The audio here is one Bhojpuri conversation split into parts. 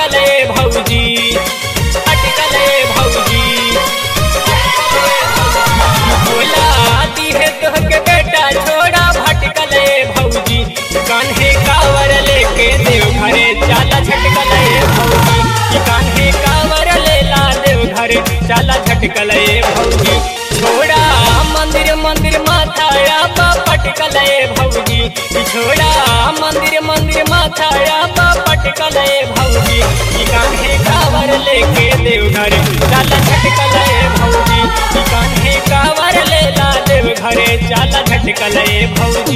भटकले भौजी भटकले भौजी भोला दी है तोहके बेटा छोड़ा भटकले भौजी कान्हे कावर लेके देव घरे चाला झटकले भौजी कान्हे कावर लेला देव घरे चाला झटकले भौजी छोड़ा मंदिर मंदिर माथा आपा पटकले भौजी छोड़ा मंदिर मंदिर माथा आपा पटकले भौजी कान्हे कावर लेके देव घरे चाला झटकले भौजी कान्हे कावर लेला देव घरे चाला झटकले भौजी।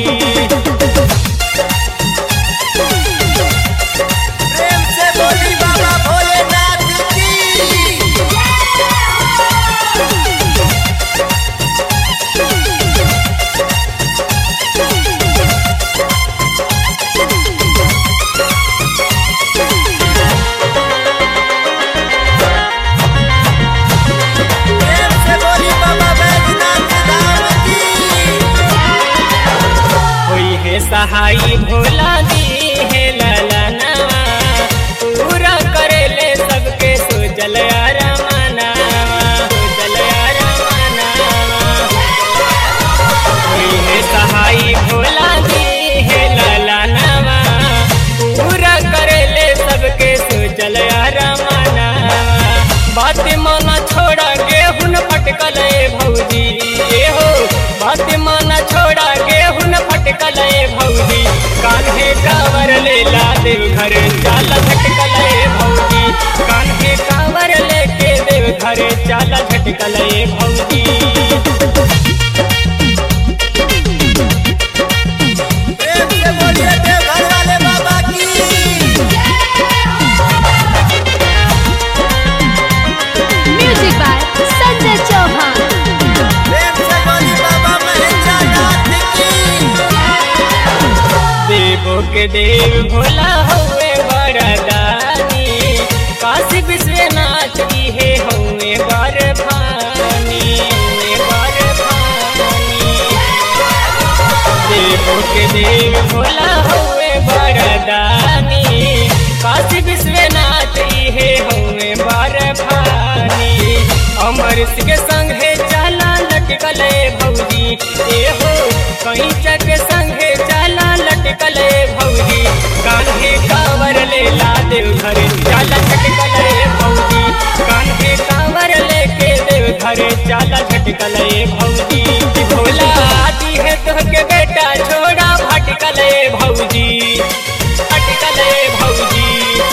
प्रेम से बोली बाबा भोलेनाथ की। प्रेम से बोली बाबा बैजनाथ धाम की। होई है सहाई भोला दी है ललनावा पूरा करेले सबके सोजल रमनावा सोजल रमनावा होई है सहाई भोला दी है ललनावा पूरा करेले सबके सोजल रमनावा बात माना छोड़ा गेहूं फटकले भौजी हो बात माना छोड़ा गेहूं फटकले भौजी कान्हे कावर लेला देव घर चाला झटकले भौजी कान्हे कावर लेके देव घर चाला झटकले भौजी। प्रेम से बोलिए देवघर वाले बाबा की। Music by Sanjay Chauhan. प्रेम से बोली बाबा महेंद्रनाथ की। देवो के देव भोला हुए वरदानी काशी विश्वनाथ की है हुए बरफानी देवो के देव भोला हुए वरदानी काशी विश्वनाथ की है हुए बरफानी अमर सिंह संगे चाला लटकले भौजी हो कहीं चक संगे चाला लटकले भौजी कान्हे कावर लेला देव घरे चाला झटकले भौजी कान्हे कावर लेके देव घरे चाला झटकले भौजी भोला आती है तोहके बेटा छोड़ा भटकले भौजी भटकले भौजी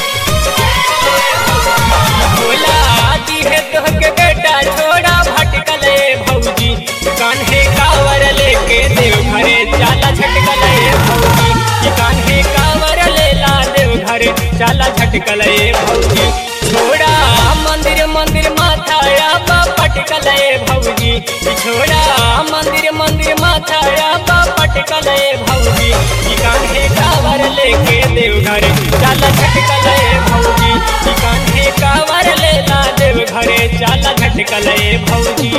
भोला आती है तोहके बेटा छोड़ा भटकले भौजी कान्हे कावर लेके देव घरे चाला झटकले भौजी कान्हे कावर लेला देव घरे चाला झटकले भौजी छोड़ा मंदिर मंदिर माथा आपा पटकले भौजी छोड़ा मंदिर मंदिर माथा आपा पटकले भौजी कान्हे कावर लेके देव घरे चाला झटकले भौजी कान्हे कावर लेला देव घरे चाला झटकले भौजी।